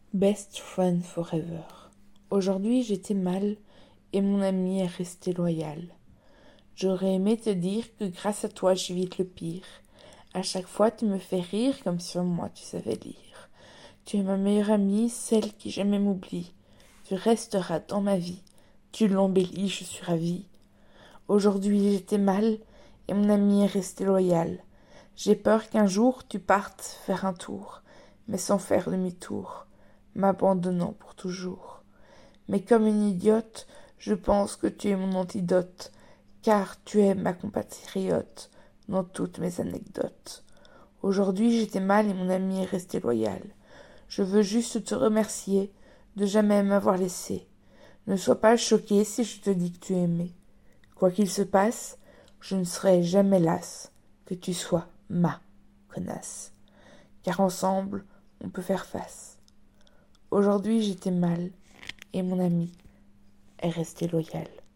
Best friend forever. Aujourd'hui j'étais mal et mon ami est resté loyal. J'aurais aimé te dire que grâce à toi j'évite le pire. À chaque fois tu me fais rire comme sur moi tu savais lire. Tu es ma meilleure amie, celle qui jamais m'oublie. Tu resteras dans ma vie. Tu l'embellis, je suis ravie. Aujourd'hui j'étais mal et mon ami est resté loyal. J'ai peur qu'un jour tu partes faire un tour, mais sans faire demi-tour, m'abandonnant pour toujours. Mais comme une idiote, je pense que tu es mon antidote, car tu es ma compatriote dans toutes mes anecdotes. Aujourd'hui j'étais mal et mon ami est resté loyal. Je veux juste te remercier de jamais m'avoir laissé. Ne sois pas choqué si je te dis que tu aimais. Quoi qu'il se passe, je ne serai jamais lasse que tu sois ma connasse. Car ensemble, on peut faire face. Aujourd'hui j'étais mal et mon ami est resté loyal.